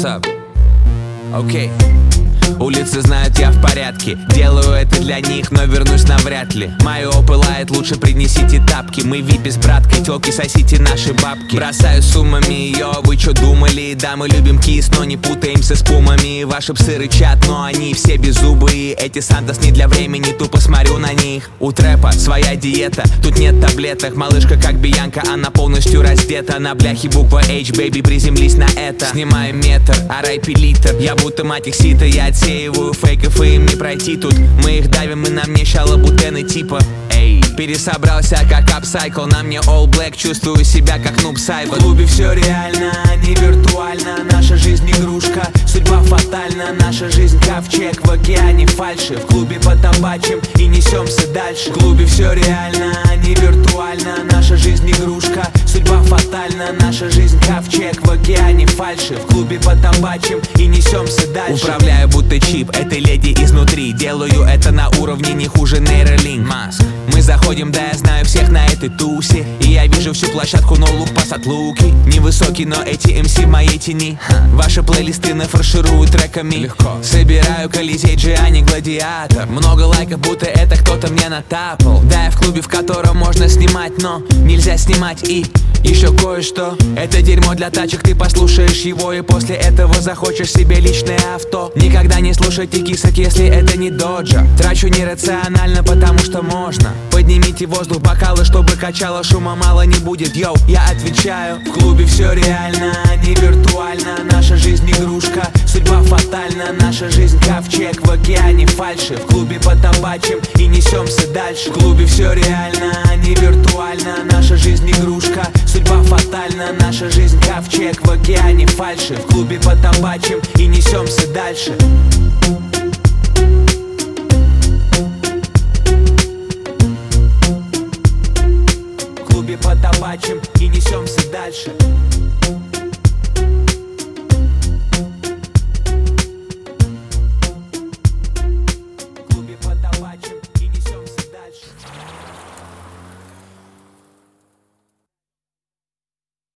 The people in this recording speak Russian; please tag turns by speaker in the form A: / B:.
A: What's up? Окей. Улицы знают, я в порядке. Делаю это для них, но вернусь навряд ли. Мое пылает, лучше принесите тапки. Мы випи с браткой, тёлки, сосите наши бабки. Бросаю суммами ее, вы чё думали? Да, мы любим кис, но не путаемся с пумами. Ваши псы рычат, но они все беззубые. Эти Сантос не для времени, тупо смотрю на них. У трэпа своя диета, тут нет таблеток. Малышка как Бьянка, она полностью раздета. На бляхе буква H, baby, приземлись на это. Снимаю метр, R.I.P. литр. Я будто мать их сита, я отсеиваю фейков, и им не пройти тут. Мы их давим, и на мне щалобутены типа. Эй, пересобрался как апсайкл. На мне all black, чувствую себя как нуб сайбер. В клубе все реально, не виртуально. Наша жизнь игрушка, судьба фатальна. Наша жизнь ковчег в океане фальши. В клубе потабачим и несемся дальше. В клубе все реально, не виртуально. Наша жизнь игрушка, судьба фатальна. Наша жизнь ковчег в океане фальши. В клубе потабачим и несемся дальше. Управляю будто чип этой леди изнутри. Делаю это на уровне не хуже нейролинк. Маск. Мы заходим, да я знаю всех на этой тусе. И я вижу всю площадку, но лук пасат луки. Невысокий, но эти МС в моей тени. Ваши плейлисты нафарширую треками. Легко. Собираю Колизей, Джиани, Гладиатор. Много лайков, будто это кто-то мне натапал. Да, я в клубе, в котором можно снимать, но нельзя снимать и еще кое-что. Это дерьмо для тачек, ты послушаешь его и после этого захочешь себе личное авто. Никогда не слушайте кисок, если это не доджа. Трачу нерационально, потому что можно. Поднимите воздух, бокалы, чтобы качало, шума мало не будет, йоу. Я отвечаю, в клубе все реально, не виртуально. Наша жизнь игрушка, судьба фатальна. Наша жизнь ковчег в океане фальши. В клубе потабачим и несемся дальше. В клубе все реально, не виртуально. Наша жизнь игрушка, судьба фатальна. Наша жизнь ковчег в океане фальши. В клубе потабачим и несемся дальше. В клубе потабачим и несемся дальше.